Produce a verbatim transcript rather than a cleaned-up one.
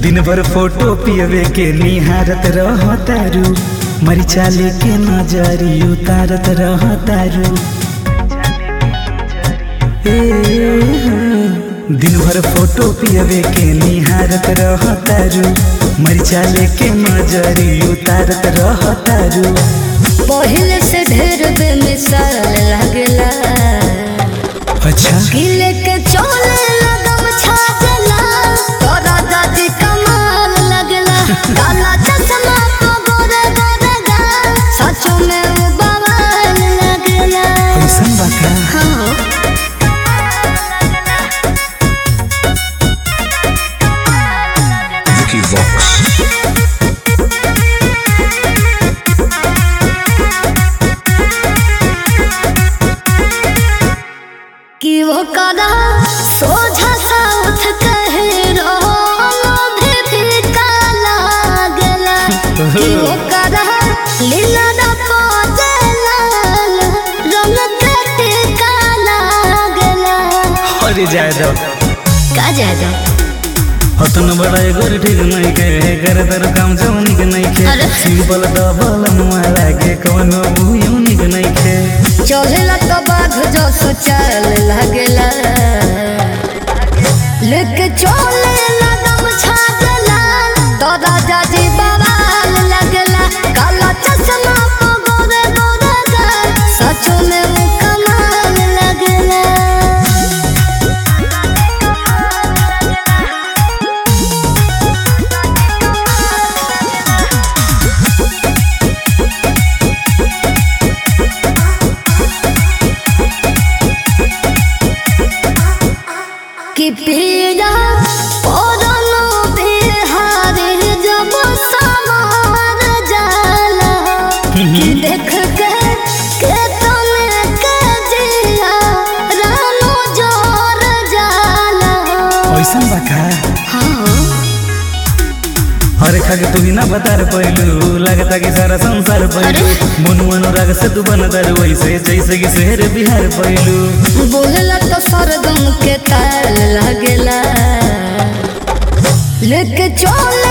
दिन भर फोटो पियवे के निहारत रह तारू, मरिचा लेके नजरी उतारत रह तारू। दिन भर फोटो पियवे के निहारत रह तारू, मरिचा लेके नजरी उतारत रह तारू। पहले से ढेर बेमिसाल लगला, अच्छा गिले के चोले लगम छाजला, तोरा दादी कमाल लगला। काला चश्मा तो गोरे गोरे गाल, सचो में वो बवाल लगला। कैसन बा का? हाँ Vicky Vox. कि वो कदा सोझा साउथ कहे रोलो भी फीका लागला, कि वो कदा लीला दा पोजला, रंग के टीका लागला। अरे जाए दो का जाए दो हतन बड़ा एगोर ठीक नहीं के, कर तर काम जौनिक नहीं के। अरे। सिंपल डबल माला के कोनो यूनिक नहीं के। चलेला तो बाघ जो सुचल लगला, लेके चले लगम छाजला, तो राजा जी बवाल लगला। काला चश्मा तो गोरे गोरे गाल, सचो में वो कमाल लगला। कि पीड़ा पौधनो बिहारी जब समार जाला, कि देख के के तने के जिया रानो जोर जाला। कैसन बा का? हाँ अरे खाके तू ही ना बता पैलू, लगता कि सारा संसार पैलू। मनु अनुराग से तू बनतर वैसे जैसे कि शहर बिहार पैलू। बोलला तो सरगम के ताल लगला, लेके चोले